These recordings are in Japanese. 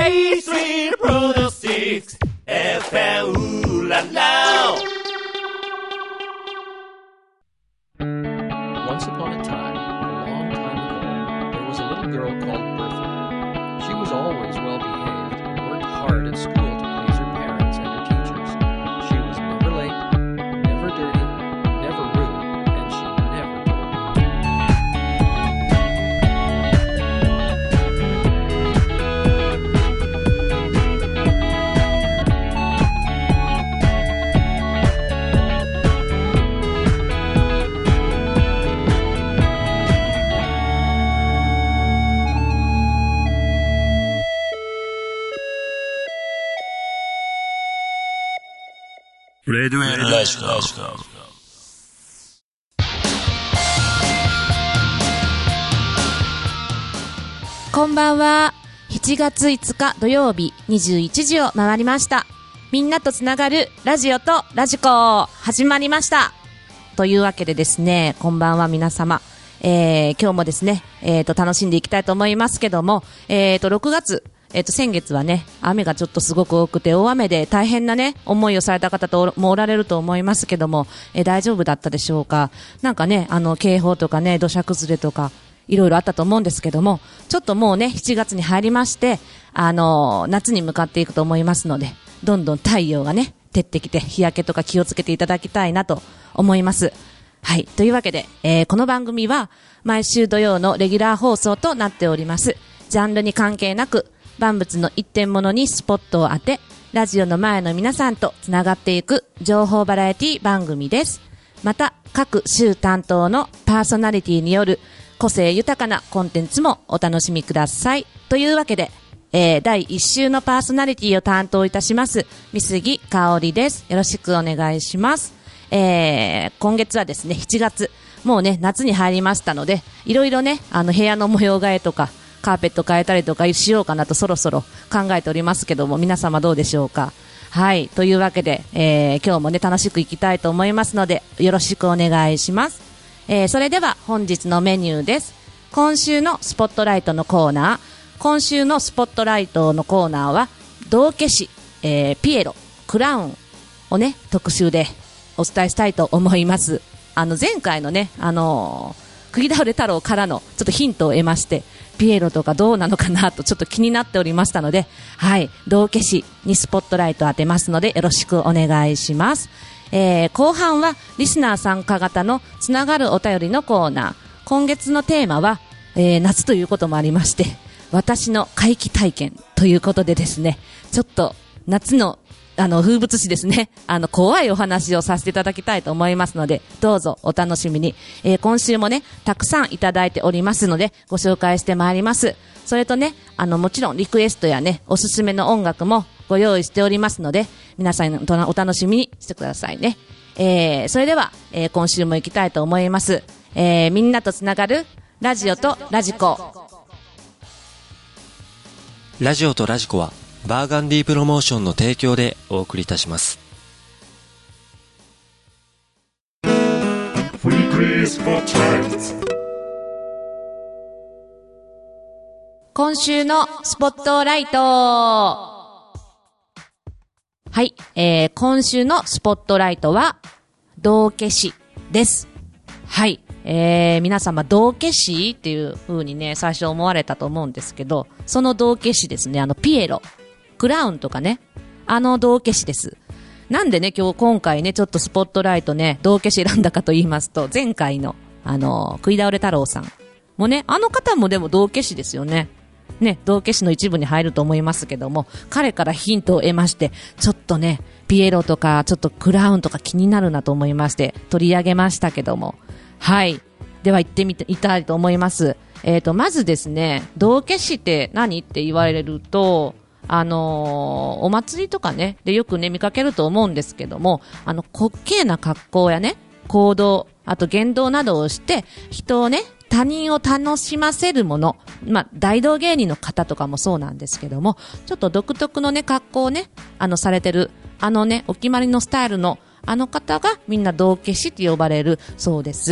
A Street Brother 6 FM ooh la la. Once upon a time, a long time ago, there was a little girl called Bertha. She was always well behaved and worked hard at school to please her parents and her teachers. She was never late, never dirty, never rude, and she never told. Radio Electro. こんばんは。7月5日土曜日21時を回りました。みんなとつながるラジオとラジコ始まりました。というわけでですね、こんばんは皆様。今日もですね、楽しんでいきたいと思いますけども、6月先月はね、雨がちょっとすごく多くて、大雨で大変なね、思いをされた方ともおられると思いますけども、大丈夫だったでしょうか。なんかね、警報とかね、土砂崩れとか、いろいろあったと思うんですけども、ちょっともうね、7月に入りまして、夏に向かっていくと思いますので、どんどん太陽がね、照ってきて、日焼けとか気をつけていただきたいなと思います。はい。というわけで、この番組は、毎週土曜のレギュラー放送となっております。ジャンルに関係なく、万物の一点物にスポットを当て、ラジオの前の皆さんとつながっていく情報バラエティ番組です。また、各週担当のパーソナリティによる個性豊かなコンテンツもお楽しみください。というわけで、第1週のパーソナリティを担当いたします、三杉香織です。よろしくお願いします。今月はですね、7月、もうね、夏に入りましたので、いろいろね、部屋の模様替えとか、カーペット変えたりとかしようかなとそろそろ考えておりますけども、皆様どうでしょうか。はい。というわけで、今日もね、楽しくいきたいと思いますので、よろしくお願いします。それでは本日のメニューです。今週のスポットライトのコーナー。今週のスポットライトのコーナーは、道化師、ピエロ、クラウンをね、特集でお伝えしたいと思います。前回のね、食い倒れ太郎からのちょっとヒントを得まして、ピエロとかどうなのかなとちょっと気になっておりましたので、はい、道化師にスポットライトを当てますのでよろしくお願いします。後半はリスナー参加型のつながるお便りのコーナー。今月のテーマは、夏ということもありまして、私の怪奇体験ということでですね、ちょっと夏の風物詩ですね。怖いお話をさせていただきたいと思いますので、どうぞお楽しみに。今週もね、たくさんいただいておりますので、ご紹介してまいります。それとね、もちろんリクエストやね、おすすめの音楽もご用意しておりますので、皆さんお楽しみにしてくださいね。それでは、今週も行きたいと思います。みんなとつながるラジオとラジコ。 ラジオとラジコは、バーガンディプロモーションの提供でお送りいたします。 今週のスポットライト。はい、今週のスポットライトは道化師です。はい、皆様道化師っていう風にね、最初思われたと思うんですけど、その道化師ですね、ピエロ。クラウンとかね、道化師です。なんでね、今回ね、ちょっとスポットライトね、道化師選んだかと言いますと、前回の、食い倒れ太郎さんもね、方もでも道化師ですよね。ね、道化師の一部に入ると思いますけども、彼からヒントを得まして、ちょっとね、ピエロとか、ちょっとクラウンとか気になるなと思いまして、取り上げましたけども。はい。では行ってみたいと思います。まずですね、道化師って何って言われると、お祭りとかね、でよくね、見かけると思うんですけども、滑稽な格好やね、行動、あと言動などをして、人をね、他人を楽しませるもの、大道芸人の方とかもそうなんですけども、ちょっと独特のね、格好をね、されてる、ね、お決まりのスタイルの、方がみんな道化師って呼ばれるそうです。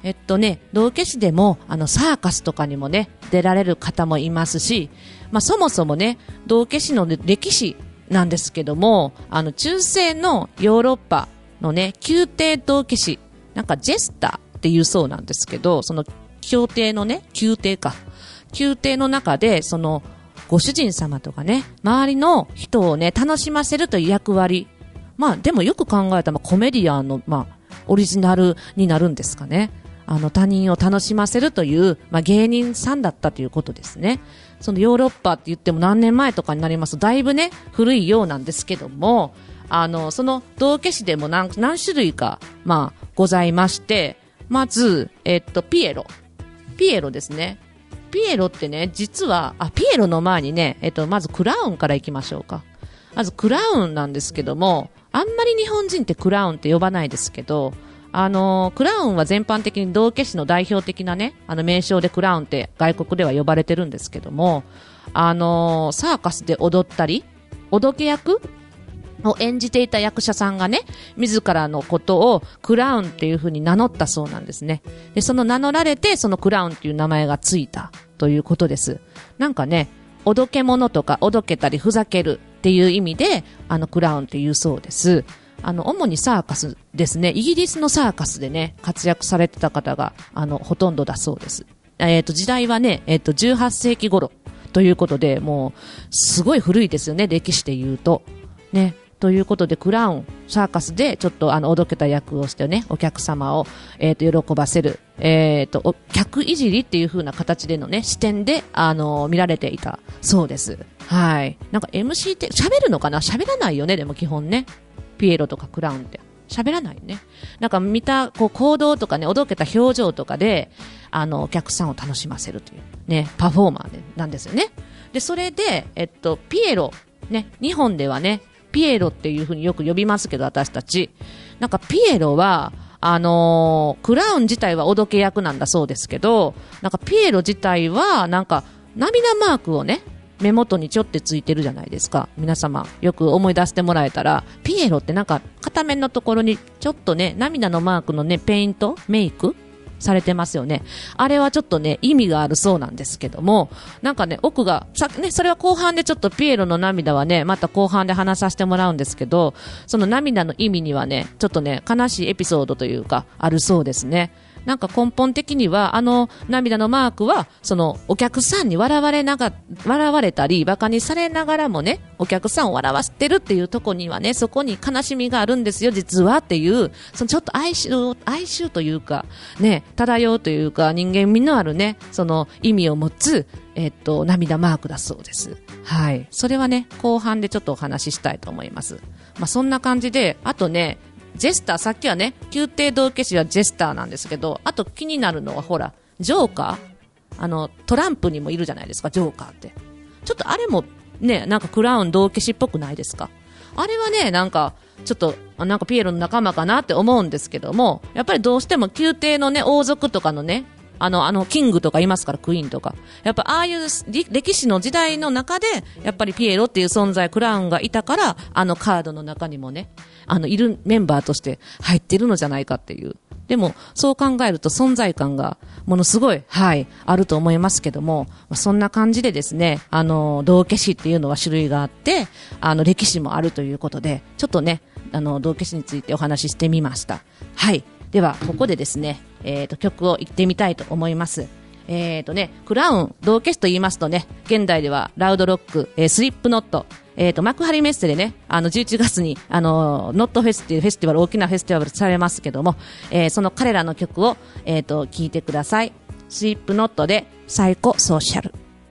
道化師でも、サーカスとかにもね、出られる方もいますし、そもそもね、道化師の歴史なんですけども、中世のヨーロッパのね、宮廷道化師、なんかジェスターっていうそうなんですけど、その宮廷のね、宮廷の中で、その、ご主人様とかね、周りの人をね、楽しませるという役割。でもよく考えたら、コメディアンの、オリジナルになるんですかね。他人を楽しませるという、芸人さんだったということですね。そのヨーロッパって言っても何年前とかになりますと、だいぶね、古いようなんですけども、その道化師でも何種類か、ございまして、まず、ピエロですね。ピエロってね、実は、ピエロの前にね、まずクラウンから行きましょうか。まずクラウンなんですけども、あんまり日本人ってクラウンって呼ばないですけど、クラウンは全般的に道化師の代表的なね、名称でクラウンって外国では呼ばれてるんですけども、サーカスで踊ったり、おどけ役を演じていた役者さんがね、自らのことをクラウンっていう風に名乗ったそうなんですね。で、その名乗られて、そのクラウンっていう名前がついたということです。なんかね、おどけ者とかおどけたりふざけるっていう意味で、クラウンっていうそうです。主にサーカスですね。イギリスのサーカスでね、活躍されてた方が、ほとんどだそうです。時代はね、18世紀頃ということで、もう、すごい古いですよね、歴史で言うと。ね。ということで、クラウン、サーカスでちょっとおどけた役をしてね、お客様を、喜ばせる、客いじりっていう風な形でのね、視点で、見られていたそうです。はい。なんか MC って喋るのかな？喋らないよね、でも基本ね。ピエロとかクラウンって。喋らないね。なんか見た、行動とかね、おどけた表情とかで、お客さんを楽しませるという、ね、パフォーマーなんですよね。で、それで、ピエロ、ね、日本ではね、ピエロっていう風によく呼びますけど、私たち。なんかピエロは、クラウン自体はおどけ役なんだそうですけど、なんかピエロ自体は、なんか涙マークをね、目元にちょってついてるじゃないですか。皆様、よく思い出してもらえたら、ピエロってなんか片面のところにちょっとね、涙のマークのね、ペイント、メイクされてますよね。あれはちょっとね、意味があるそうなんですけども、なんかね、奥が、それは後半でちょっとピエロの涙はね、また後半で話させてもらうんですけど、その涙の意味にはね、ちょっとね、悲しいエピソードというか、あるそうですね。なんか根本的には涙のマークはそのお客さんに笑われたりバカにされながらもね、お客さんを笑わせてるっていうところにはね、そこに悲しみがあるんですよ実はっていう、そのちょっと哀愁というかね、漂うというか人間味のあるね、その意味を持つ涙マークだそうです。はい。それはね、後半でちょっとお話ししたいと思います。そんな感じで、あとね、ジェスター、さっきはね、宮廷道化師はジェスターなんですけど、あと気になるのはほら、ジョーカー？トランプにもいるじゃないですか、ジョーカーって。ちょっとあれもね、なんかクラウン道化師っぽくないですか？あれはね、なんか、ちょっと、なんかピエロの仲間かなって思うんですけども、やっぱりどうしても宮廷のね、王族とかのね、キングとかいますから、クイーンとか。やっぱ、ああいう歴史の時代の中で、やっぱりピエロっていう存在、クラウンがいたから、カードの中にもね、いるメンバーとして入ってるのじゃないかっていう。でも、そう考えると存在感が、ものすごい、はい、あると思いますけども、そんな感じでですね、道化師っていうのは種類があって、歴史もあるということで、ちょっとね、道化師についてお話ししてみました。はい。では、ここでですね、曲を言ってみたいと思います。クラウン、道化師と言いますとね、現代ではラウドロック、スリップノット、幕張メッセでね、11月に、ノットフェスっていうフェスティバル、大きなフェスティバルされますけども、その彼らの曲を、聴いてください。スリップノットで、サイコソーシャル。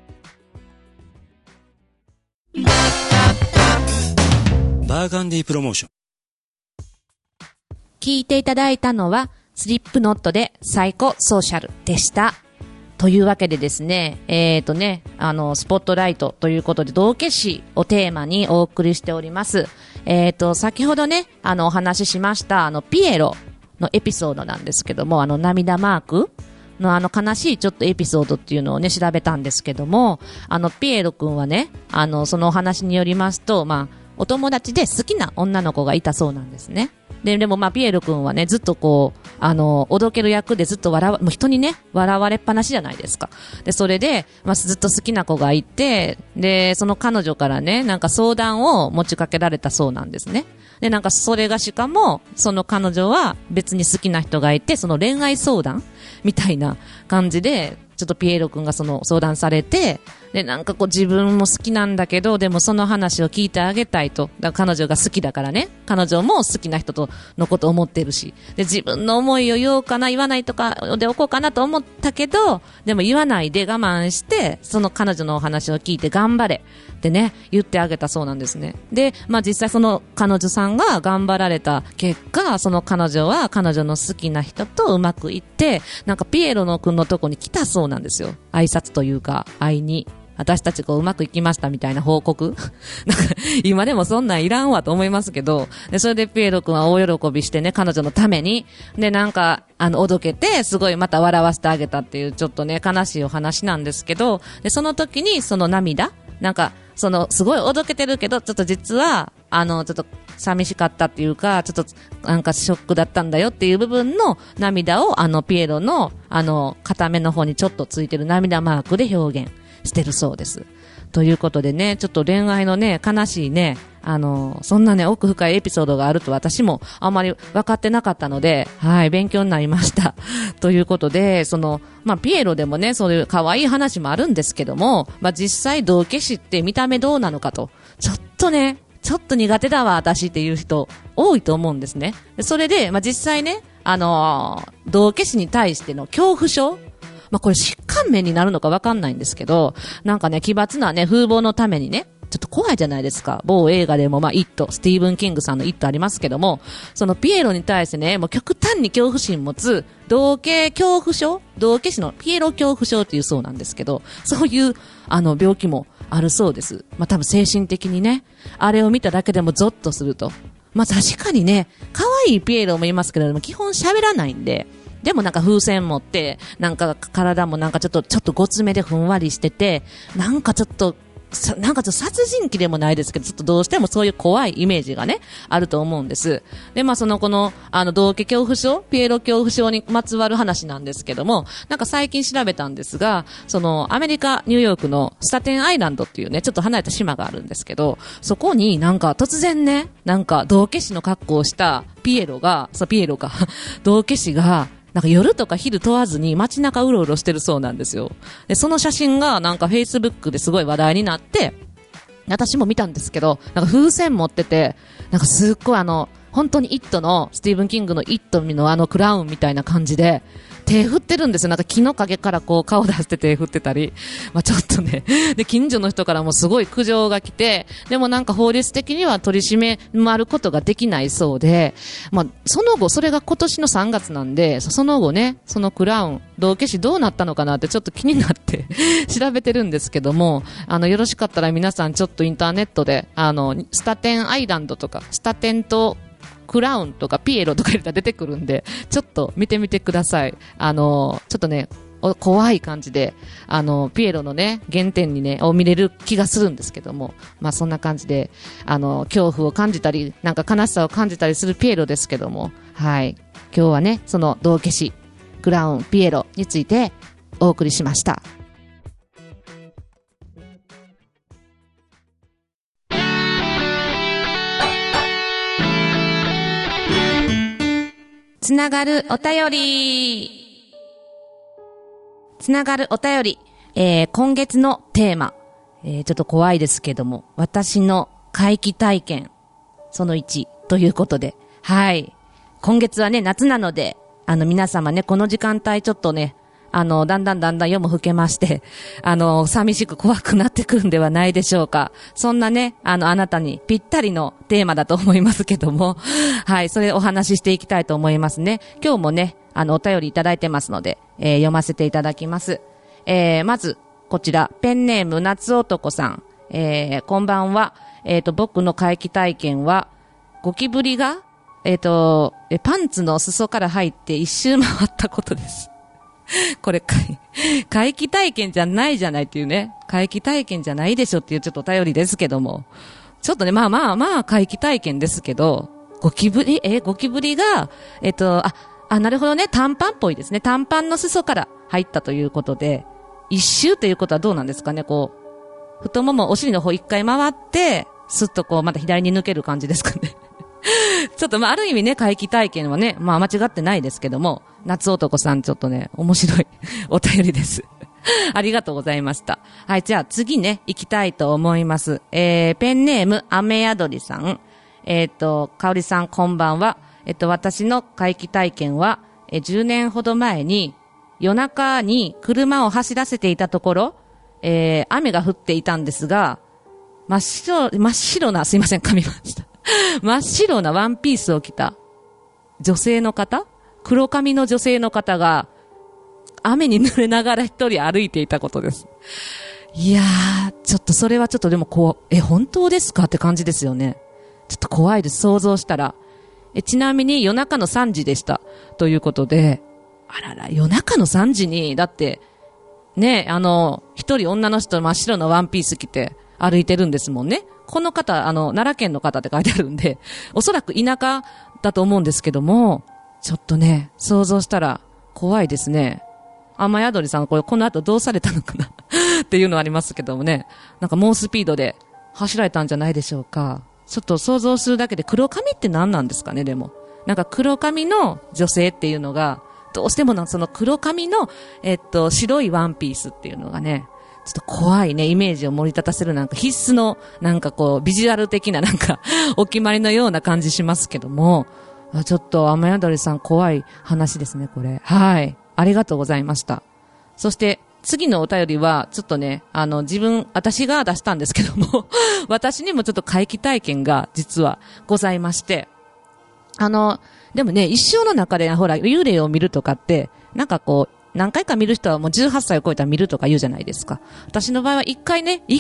バーガンディプロモーション。 聴いていただいたのは、スリップノットでサイコソーシャルでした。というわけでですね、スポットライトということで、道化師をテーマにお送りしております。先ほどね、お話ししました、ピエロのエピソードなんですけども、涙マークの悲しいちょっとエピソードっていうのをね、調べたんですけども、ピエロ君はね、そのお話によりますと、 お友達で好きな女の子がいたそうなんですね。でもピエロ君はね、ずっとおどける役でずっともう人にね、笑われっぱなしじゃないですか。で、それで、ずっと好きな子がいて、で、その彼女からね、なんか相談を持ちかけられたそうなんですね。で、なんかそれがしかも、その彼女は別に好きな人がいて、その恋愛相談みたいな感じで、ちょっとピエロ君がその相談されて、で、なんか自分も好きなんだけど、でもその話を聞いてあげたいと。だから彼女が好きだからね。彼女も好きな人のことを思ってるし。で、自分の思いを言おうかな、言わないとかでおこうかなと思ったけど、でも言わないで我慢して、その彼女のお話を聞いて頑張れ。ってね、言ってあげたそうなんですね。で、実際その彼女さんが頑張られた結果、その彼女は彼女の好きな人とうまくいって、なんかピエロの君のとこに来たそうなんですよ。挨拶というか、会いに。私たちうまくいきましたみたいな報告なんか今でもそんなんいらんわと思いますけど、でそれでピエロ君は大喜びしてね、彼女のためにでなんかおどけてすごいまた笑わせてあげたっていうちょっとね悲しいお話なんですけど、でその時にその涙なんかすごいおどけてるけどちょっと実はちょっと寂しかったっていうか、ちょっとなんかショックだったんだよっていう部分の涙をピエロの片目の方にちょっとついてる涙マークで表現してるそうです。ということでね、ちょっと恋愛のね、悲しいね、そんなね、奥深いエピソードがあると私もあんまり分かってなかったので、はい、勉強になりました。ということで、ピエロでもね、そういう可愛い話もあるんですけども、実際道化師って見た目どうなのかと、ちょっと苦手だわ、私っていう人多いと思うんですね。それで、実際ね、道化師に対しての恐怖症これ疾患面になるのかわかんないんですけど、なんかね、奇抜なね、風貌のためにね、ちょっと怖いじゃないですか。某映画でもイット、スティーブン・キングさんのイットありますけども、そのピエロに対してね、もう極端に恐怖心持つ、道化恐怖症道化師のピエロ恐怖症っていうそうなんですけど、そういう病気もあるそうです。多分精神的にね、あれを見ただけでもゾッとすると。確かにね、可愛いピエロもいますけども、基本喋らないんで、でもなんか風船持って、なんか体もなんかちょっとごつめでふんわりしてて、なんかちょっと殺人鬼でもないですけど、ちょっとどうしてもそういう怖いイメージがね、あると思うんです。で、この、道化恐怖症、ピエロ恐怖症にまつわる話なんですけども、なんか最近調べたんですが、アメリカ、ニューヨークのスタテンアイランドっていうね、ちょっと離れた島があるんですけど、そこになんか突然ね、なんか道化師の格好をしたピエロか、道化師が、なんか夜とか昼問わずに街中うろうろしてるそうなんですよ。で、その写真がなんか Facebook ですごい話題になって、私も見たんですけど、なんか風船持ってて、なんかすっごい本当にイットの、スティーブン・キングのイットのクラウンみたいな感じで、手振ってるんですよ。なんか木の陰から顔出して手振ってたり。ちょっとね。で、近所の人からもすごい苦情が来て、でもなんか法律的には取り締まることができないそうで、その後、それが今年の3月なんで、その後ね、そのクラウン、道化師どうなったのかなってちょっと気になって調べてるんですけども、よろしかったら皆さんちょっとインターネットで、スタテンアイランドとか、スタテンと、クラウンとかピエロとか入れたら出てくるんで、ちょっと見てみてください。ちょっとね、怖い感じで、ピエロのね、原点にね、を見れる気がするんですけども、そんな感じで、恐怖を感じたり、なんか悲しさを感じたりするピエロですけども、はい。今日はね、その道化師、クラウン、ピエロについてお送りしました。つながるお便り。今月のテーマ、ちょっと怖いですけども、私の怪奇体験、その1ということで、はい。今月はね、夏なので、皆様ね、この時間帯ちょっとね、だんだん夜も更けまして、寂しく怖くなってくるんではないでしょうか。そんなね、あなたにぴったりのテーマだと思いますけども、はい、それお話ししていきたいと思いますね。今日もね、お便りいただいてますので、読ませていただきます。まず、こちら、ペンネーム夏男さん。こんばんは。僕の怪奇体験は、ゴキブリが、パンツの裾から入って一周回ったことです。これ怪奇体験じゃないじゃないっていうね。怪奇体験じゃないでしょっていうちょっとお便りですけども。 ちょっとね、まあ、怪奇体験ですけど、ゴキブリが、なるほどね、短パンっぽいですね。短パンの裾から入ったということで、一周ということはどうなんですかね、こう、太もも、お尻の方一回回って、スッとこう、また左に抜ける感じですかね。ちょっとある意味ね、怪奇体験はね、間違ってないですけども、夏男さんちょっとね、面白いお便りです。ありがとうございました。はい、じゃあ次ね、行きたいと思います。ペンネーム、雨宿りさん。かおりさんこんばんは。私の怪奇体験は、10年ほど前に、夜中に車を走らせていたところ、雨が降っていたんですが、真っ白な、すいません、噛みました。真っ白なワンピースを着た女性の方、黒髪の女性の方が、雨に濡れながら一人歩いていたことです。いやー、ちょっとそれはちょっとでも本当ですかって感じですよね。ちょっと怖いです、想像したら。ちなみに夜中の3時でした。ということで、あらら、夜中の3時に、だって、ね、一人女の人真っ白のワンピース着て歩いてるんですもんね。この方、奈良県の方って書いてあるんで、おそらく田舎だと思うんですけども、ちょっとね、想像したら怖いですね。雨宿りさん、この後どうされたのかなっていうのはありますけどもね。なんか猛スピードで走られたんじゃないでしょうか。ちょっと想像するだけで黒髪って何なんですかね、でも。なんか黒髪の女性っていうのが、どうしてもその黒髪の、白いワンピースっていうのがね、ちょっと怖いね、イメージを盛り立たせるなんか必須の、なんかこう、ビジュアル的ななんか、お決まりのような感じしますけども、ちょっと雨宿りさん怖い話ですね、これ。はい。ありがとうございました。そして、次のお便りは、ちょっとね、私が出したんですけども、私にもちょっと怪奇体験が実はございまして、でもね、一生の中で、ほら、幽霊を見るとかって、なんかこう、何回か見る人はもう18歳を超えたら見るとか言うじゃないですか。私の場合はたった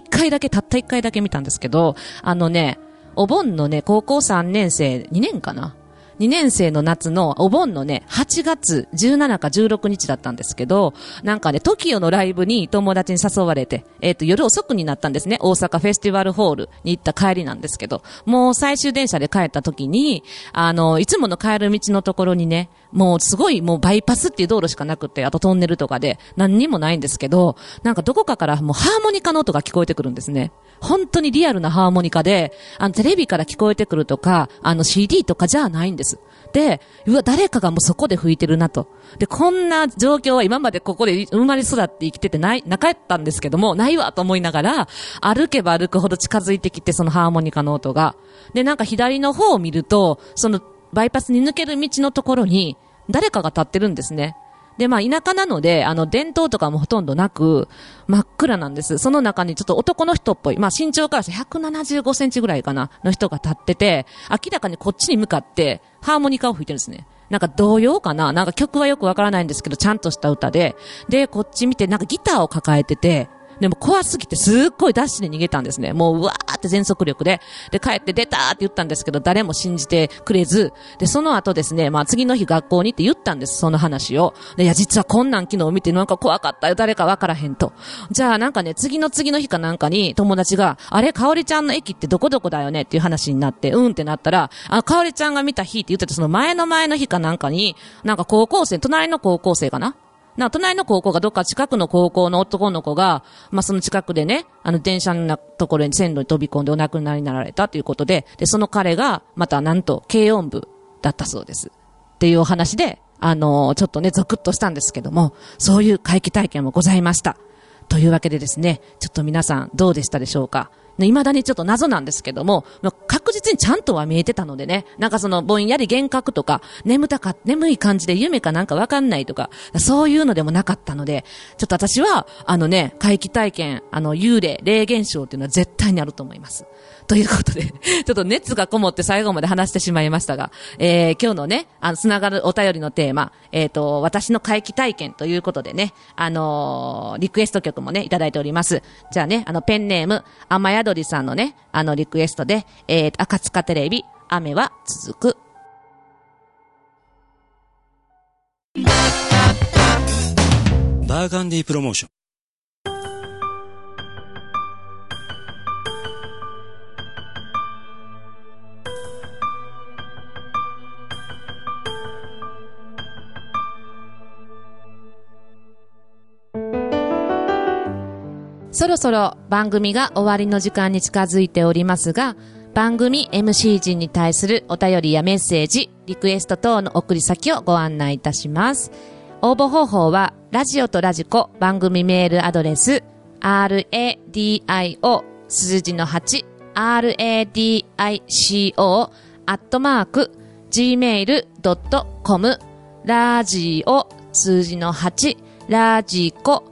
1回だけ見たんですけど、お盆のね、高校3年生、2年かな2年生の夏のお盆のね、8月17か16日だったんですけど、なんかね、TOKIOのライブに友達に誘われて、夜遅くになったんですね。大阪フェスティバルホールに行った帰りなんですけど、もう最終電車で帰った時に、いつもの帰る道のところにね、もうすごいもうバイパスっていう道路しかなくて、あとトンネルとかで何にもないんですけど、なんかどこかからもうハーモニカの音が聞こえてくるんですね。本当にリアルなハーモニカで、テレビから聞こえてくるとか、CD とかじゃないんです。で、誰かがもうそこで吹いてるなと。で、こんな状況は今までここで生まれ育って生きててなかったんですけども、ないわと思いながら、歩けば歩くほど近づいてきて、そのハーモニカの音が。で、なんか左の方を見ると、そのバイパスに抜ける道のところに、誰かが立ってるんですね。で、田舎なので、電灯とかもほとんどなく、真っ暗なんです。その中にちょっと男の人っぽい、身長からして175センチぐらいかな、の人が立ってて、明らかにこっちに向かって、ハーモニカを吹いてるんですね。なんか童謡かな、なんか曲はよくわからないんですけど、ちゃんとした歌で、で、こっち見て、なんかギターを抱えてて、でも怖すぎてすっごいダッシュで逃げたんですね。もううわーって全速力で。で、帰って出たーって言ったんですけど、誰も信じてくれず。で、その後ですね、次の日学校にって言ったんです、その話を。で、いや、実はこんなん昨日見てなんか怖かったよ、誰かわからへんと。じゃあなんかね、次の日かなんかに友達が、あれ、かおりちゃんの駅ってどこどこだよねっていう話になって、ってなったら、かおりちゃんが見た日って言ってて、その前の日かなんかに、なんか隣の高校生かな隣の高校がどっか近くの高校の男の子が、その近くでね、電車のところに線路に飛び込んでお亡くなりになられたということで、で、その彼が、またなんと、軽音部だったそうです。っていうお話で、ちょっとね、ゾクッとしたんですけども、そういう怪奇体験もございました。というわけでですね、ちょっと皆さんどうでしたでしょうか。未だにちょっと謎なんですけども、確実にちゃんとは見えてたのでね、なんかそのぼんやり幻覚とか、眠い感じで夢かなんかわかんないとか、そういうのでもなかったので、ちょっと私は、怪奇体験、幽霊、霊現象っていうのは絶対にあると思います。ということで、ちょっと熱がこもって最後まで話してしまいましたが、今日のね、つながるお便りのテーマ、私の怪奇体験ということでね、リクエスト曲もね、いただいております。じゃあね、ペンネーム、雨宿りさんのね、リクエストで、赤塚テレビ、雨は続く。 バーガンディプロモーション。 そろそろ番組が終わりの時間に近づいておりますが、番組 MC 陣に対するお便りやメッセージ、リクエスト等の送り先をご案内いたします。応募方法は、ラジオとラジコ番組メールアドレス、radio 数字の8、radio@gmail.com、ラジオ数字の8、ラジコ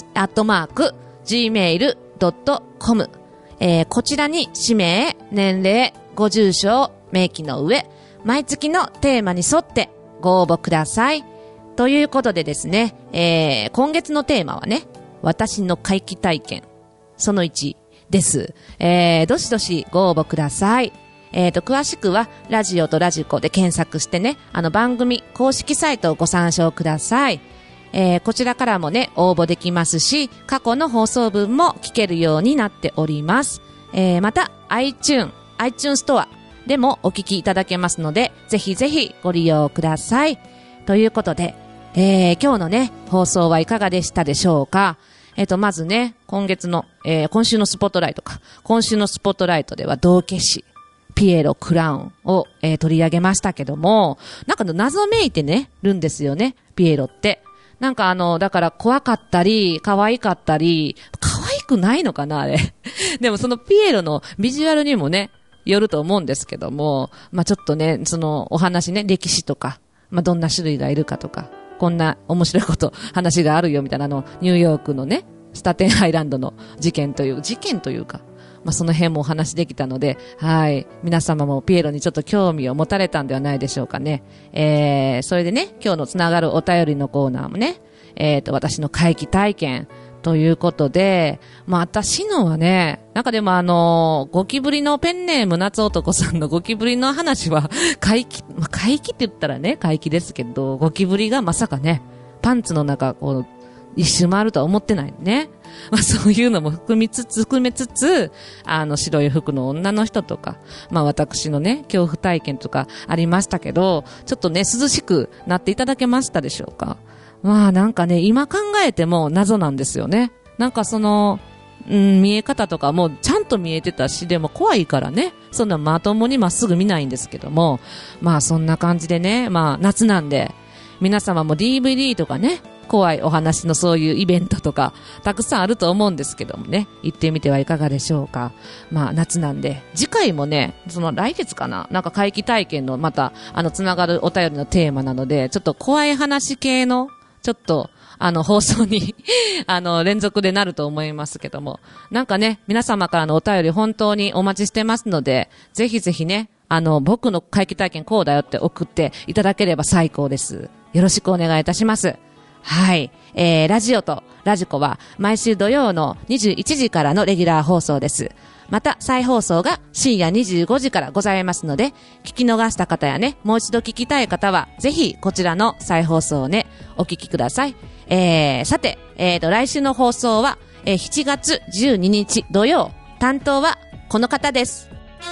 @gmail.com、こちらに氏名、年齢、ご住所を明記の上、毎月のテーマに沿ってご応募ください。ということでですね、今月のテーマはね、私の怪奇体験、その1です。どしどしご応募ください。詳しくは、ラジオとラジコで検索してね、番組公式サイトをご参照ください。こちらからもね、応募できますし、過去の放送分も聞けるようになっております。また、iTunes ストアでもお聞きいただけますので、ぜひぜひご利用ください。ということで、今日のね、放送はいかがでしたでしょうか。まずね、今週のスポットライトか。今週のスポットライトでは道化師、ピエロ・クラウンを、取り上げましたけども、なんか謎めいてね、るんですよね、ピエロって。なんかだから怖かったり、可愛かったり、可愛くないのかな、あれ。でもそのピエロのビジュアルにもね、よると思うんですけども、まあちょっとね、そのお話ね、歴史とか、まあどんな種類がいるかとか、こんな面白い話があるよみたいなニューヨークのね、スタテンアイランドの事件というか、まあその辺もお話できたので、はい。皆様もピエロにちょっと興味を持たれたんではないでしょうかね。それでね、今日のつながるお便りのコーナーもね、私の怪奇体験ということで、まあ私のはね、なんかでもゴキブリのペンネーム夏男さんのゴキブリの話は怪奇って言ったらね、怪奇ですけど、ゴキブリがまさかね、パンツの中一周回るとは思ってないね。まあそういうのも含めつつ、白い服の女の人とか、まあ私のね、恐怖体験とかありましたけど、ちょっとね、涼しくなっていただけましたでしょうか。まあなんかね、今考えても謎なんですよね。なんか見え方とかもちゃんと見えてたし、でも怖いからね、そんなまともにまっすぐ見ないんですけども、まあそんな感じでね、まあ夏なんで、皆様も DVD とかね、怖いお話のそういうイベントとかたくさんあると思うんですけどもね、行ってみてはいかがでしょうか。まあ夏なんで、次回もね、来月かな、なんか怪奇体験のまたつながるお便りのテーマなので、ちょっと怖い話系のちょっと放送に連続でなると思いますけども、なんかね、皆様からのお便り本当にお待ちしてますので、ぜひぜひね、僕の怪奇体験こうだよって送っていただければ最高です。よろしくお願いいたします。はい。ラジオとラジコは毎週土曜の21時からのレギュラー放送です。また再放送が深夜25時からございますので、聞き逃した方やね、もう一度聞きたい方はぜひこちらの再放送をね、お聞きください。さて、来週の放送は、7月12日土曜、担当はこの方です。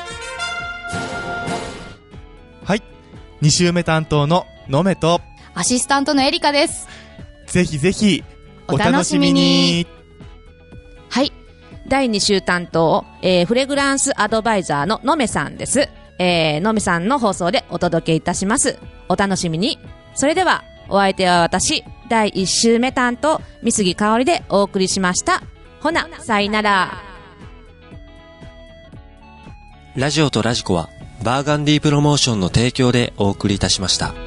はい。2週目担当ののめとアシスタントのエリカです。 ぜひぜひお楽しみに。 はい。第2週担当、フレグランスアドバイザーののめさんです。のめさんの放送でお届けいたします。お楽しみに。それでは、お相手は私、第1週目担当、三杉香織でお送りしました。ほな、さいなら。 ラジオとラジコは、バーガンディプロモーションの提供でお送りいたしました。